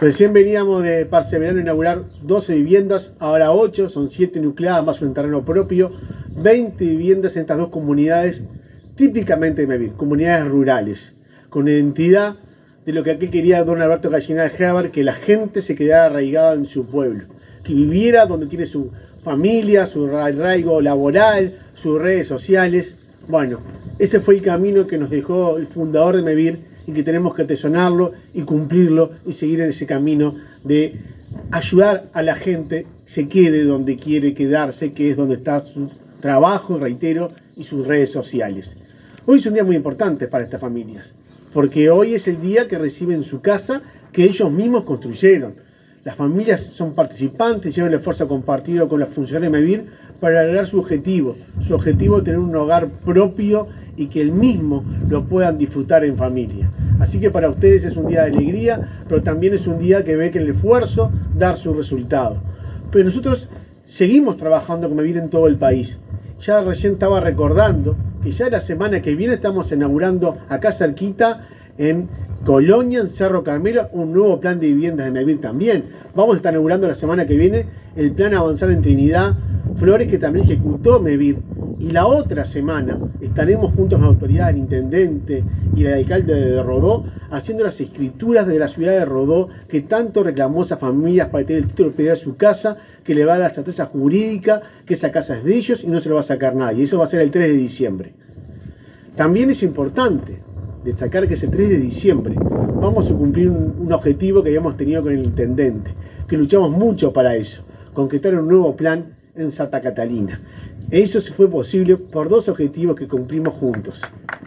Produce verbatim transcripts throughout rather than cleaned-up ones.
Recién veníamos de Perseverano a inaugurar doce viviendas, ahora ocho, son siete nucleadas más un terreno propio, veinte viviendas en estas dos comunidades típicamente de Mevir, comunidades rurales, con identidad de lo que aquí quería don Alberto Gallinal Heber, que la gente se quedara arraigada en su pueblo, que viviera donde tiene su familia, su arraigo laboral, sus redes sociales. Bueno, ese fue el camino que nos dejó el fundador de Mevir y que tenemos que atesorarlo y cumplirlo y seguir en ese camino de ayudar a la gente se quede donde quiere quedarse, que es donde está su trabajo, reitero, y sus redes sociales. Hoy es un día muy importante para estas familias, porque hoy es el día que reciben su casa que ellos mismos construyeron. Las familias son participantes, llevan el esfuerzo compartido con los funcionarios de Mevir para lograr su objetivo. Su objetivo es tener un hogar propio y que el mismo lo puedan disfrutar en familia. Así que para ustedes es un día de alegría, pero también es un día que ve que el esfuerzo da su resultado. Pero nosotros seguimos trabajando con Mevir en todo el país. Ya recién estaba recordando que ya la semana que viene estamos inaugurando acá cerquita en Colonia, en Cerro Carmelo, un nuevo plan de viviendas de Mevir también. Vamos a estar inaugurando la semana que viene el plan Avanzar en Trinidad Flores, que también ejecutó Mevir. Y la otra semana estaremos juntos con la autoridad del intendente y el alcalde de Rodó haciendo las escrituras de la ciudad de Rodó que tanto reclamó esas familias para tener el título de propiedad de su casa, que le va a dar la certeza jurídica que esa casa es de ellos y no se lo va a sacar nadie. Eso va a ser el tres de diciembre. También es importante destacar que ese tres de diciembre vamos a cumplir un, un objetivo que habíamos tenido con el intendente, que luchamos mucho para eso, concretar un nuevo plan en Santa Catalina. Eso se fue posible por dos objetivos que cumplimos juntos.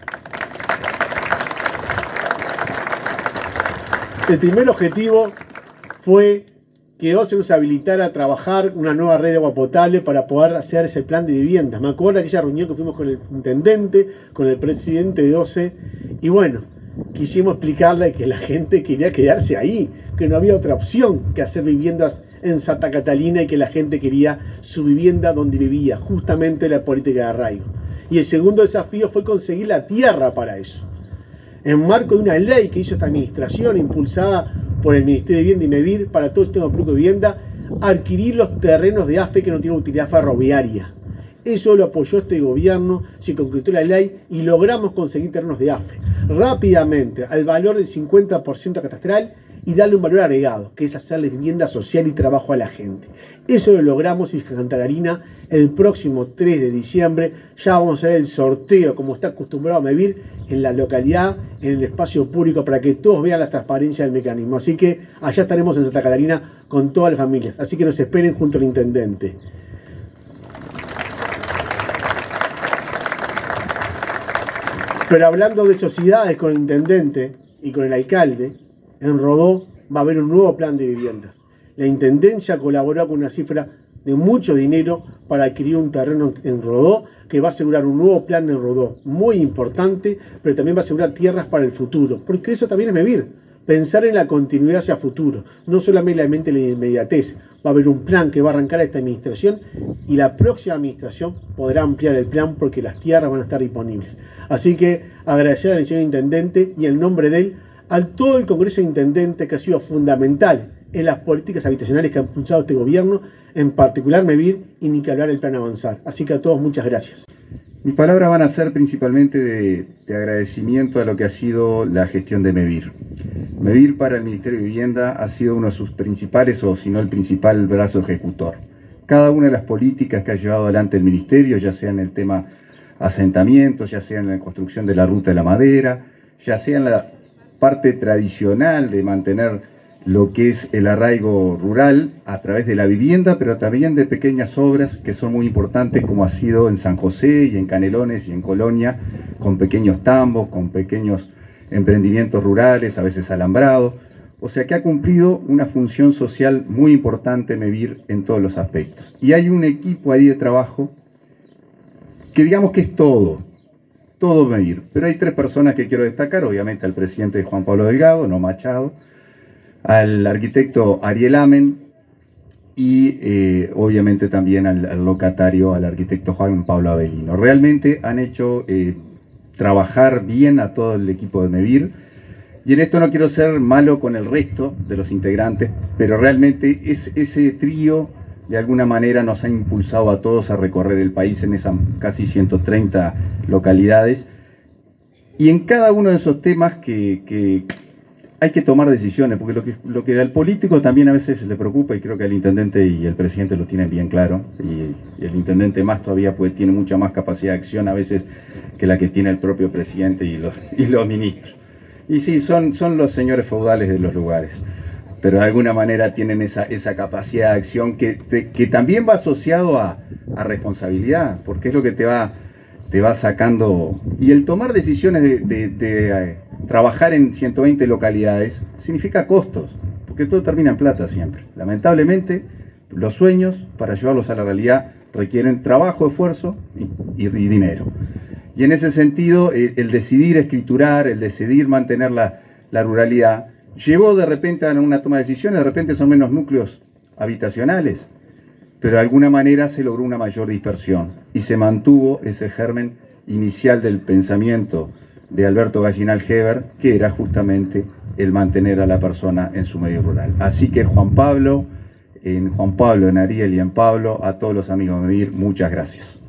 El primer objetivo fue que O C E nos habilitara a trabajar una nueva red de agua potable para poder hacer ese plan de viviendas. Me acuerdo de aquella reunión que fuimos con el intendente, con el presidente de O C E, y bueno, quisimos explicarle que la gente quería quedarse ahí, que no había otra opción que hacer viviendas en Santa Catalina y que la gente quería su vivienda donde vivía, justamente la política de arraigo. Y el segundo desafío fue conseguir la tierra para eso. En marco de una ley que hizo esta administración, impulsada por el Ministerio de Vivienda y Mevir para todo el sistema público de vivienda, adquirir los terrenos de A F E que no tienen utilidad ferroviaria. Eso lo apoyó este gobierno, se concretó la ley y logramos conseguir terrenos de A F E rápidamente, al valor del cincuenta por ciento catastral, y darle un valor agregado, que es hacerle vivienda social y trabajo a la gente. Eso lo logramos en Santa Catalina el próximo tres de diciembre. Ya vamos a ver el sorteo, como está acostumbrado a Mevir, en la localidad, en el espacio público, para que todos vean la transparencia del mecanismo. Así que allá estaremos en Santa Catalina con todas las familias. Así que nos esperen junto al intendente. Pero hablando de sociedades con el intendente y con el alcalde, en Rodó va a haber un nuevo plan de viviendas. La Intendencia colaboró con una cifra de mucho dinero para adquirir un terreno en Rodó que va a asegurar un nuevo plan en Rodó, muy importante, pero también va a asegurar tierras para el futuro, porque eso también es Mevir, pensar en la continuidad hacia futuro, no solamente la inmediatez. Va a haber un plan que va a arrancar esta administración y la próxima administración podrá ampliar el plan porque las tierras van a estar disponibles. Así que agradecer al señor intendente y en nombre de él a todo el Congreso de Intendentes, que ha sido fundamental en las políticas habitacionales que ha impulsado este gobierno, en particular Mevir, y ni que hablar el plan Avanzar. Así que a todos muchas gracias. Mis palabras van a ser principalmente de, de agradecimiento a lo que ha sido la gestión de Mevir. Mevir para el Ministerio de Vivienda ha sido uno de sus principales, o si no el principal brazo ejecutor. Cada una de las políticas que ha llevado adelante el Ministerio, ya sea en el tema asentamientos, ya sea en la construcción de la Ruta de la Madera, ya sea en la parte tradicional de mantener lo que es el arraigo rural a través de la vivienda, pero también de pequeñas obras que son muy importantes, como ha sido en San José y en Canelones y en Colonia, con pequeños tambos, con pequeños emprendimientos rurales, a veces alambrados. O sea que ha cumplido una función social muy importante Mevir en todos los aspectos. Y hay un equipo ahí de trabajo que digamos que es todo. Todo Mevir, pero hay tres personas que quiero destacar, obviamente al presidente Juan Pablo Delgado, no Machado, al arquitecto Ariel Amen y eh, obviamente también al, al locatario, al arquitecto Juan Pablo Avelino. Realmente han hecho eh, trabajar bien a todo el equipo de Mevir. Y en esto no quiero ser malo con el resto de los integrantes, pero realmente es, ese trío de alguna manera nos ha impulsado a todos a recorrer el país en esas casi ciento treinta localidades. Y en cada uno de esos temas que, que hay que tomar decisiones, porque lo que, lo que al político también a veces le preocupa, y creo que el intendente y el presidente lo tienen bien claro, y, y el intendente más todavía pues tiene mucha más capacidad de acción a veces que la que tiene el propio presidente y los, y los ministros. Y sí, son, son los señores feudales de los lugares, pero de alguna manera tienen esa, esa capacidad de acción que, te, que también va asociado a, a responsabilidad, porque es lo que te va, te va sacando. Y el tomar decisiones de, de, de eh, trabajar en ciento veinte localidades significa costos, porque todo termina en plata siempre. Lamentablemente, los sueños, para llevarlos a la realidad, requieren trabajo, esfuerzo y, y, y dinero. Y en ese sentido, el, el decidir escriturar, el decidir mantener la, la ruralidad, llevó de repente a una toma de decisiones, de repente son menos núcleos habitacionales, pero de alguna manera se logró una mayor dispersión y se mantuvo ese germen inicial del pensamiento de Alberto Gallinal Heber, que era justamente el mantener a la persona en su medio rural. Así que Juan Pablo, en Juan Pablo, en Ariel y en Pablo, a todos los amigos de Mevir, muchas gracias.